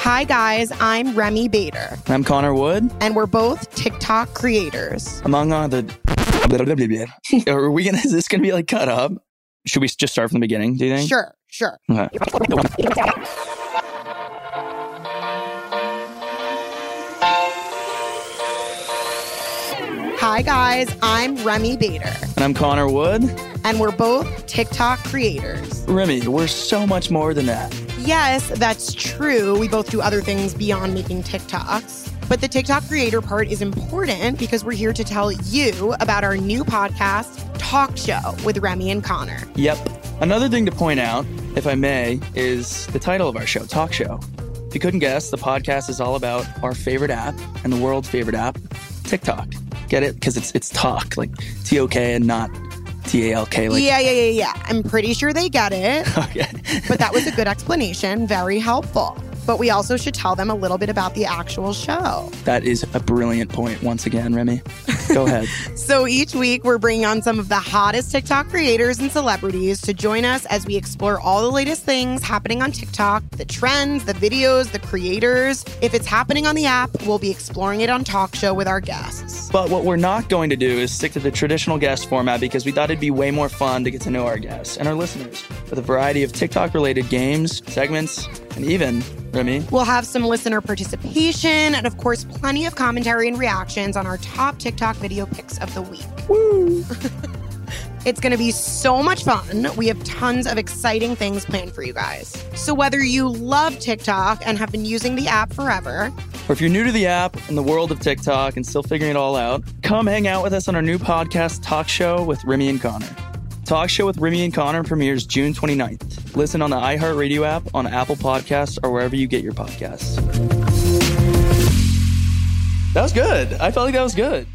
Hi guys, I'm Remy Bader. I'm Connor Wood. And we're both TikTok creators. Among other... Are we gonna... Is this gonna be like cut up? Should we just start from the beginning, do you think? Sure. Okay. Hi guys, I'm Remy Bader. And I'm Connor Wood. And we're both TikTok creators. Remy, we're so much more than that. Yes, that's true. We both do other things beyond making TikToks. But the TikTok creator part is important because we're here to tell you about our new podcast, Talk Show with Remy and Connor. Yep. Another thing to point out, if I may, is the title of our show, Talk Show. If you couldn't guess, the podcast is all about our favorite app and the world's favorite app, TikTok. Get it? Because it's talk, like T-O-K and not T-A-L-K. Like... Yeah. I'm pretty sure they get it. Okay. But that was a good explanation. Very helpful. But we also should tell them a little bit about the actual show. That is a brilliant point once again, Remy. Go ahead. So each week, we're bringing on some of the hottest TikTok creators and celebrities to join us as we explore all the latest things happening on TikTok, the trends, the videos, the creators. If it's happening on the app, we'll be exploring it on Talk Show with our guests. But what we're not going to do is stick to the traditional guest format because we thought it'd be way more fun to get to know our guests and our listeners with a variety of TikTok-related games, segments, and even... Remy? We'll have some listener participation and, of course, plenty of commentary and reactions on our top TikTok video picks of the week. Woo! It's going to be so much fun. We have tons of exciting things planned for you guys. So whether you love TikTok and have been using the app forever, or if you're new to the app and the world of TikTok and still figuring it all out, come hang out with us on our new podcast, Talk Show with Remy and Connor. Talk Show with Remy and Connor premieres June 29th. Listen on the iHeartRadio app, on Apple Podcasts, or wherever you get your podcasts. That was good. I felt like that was good.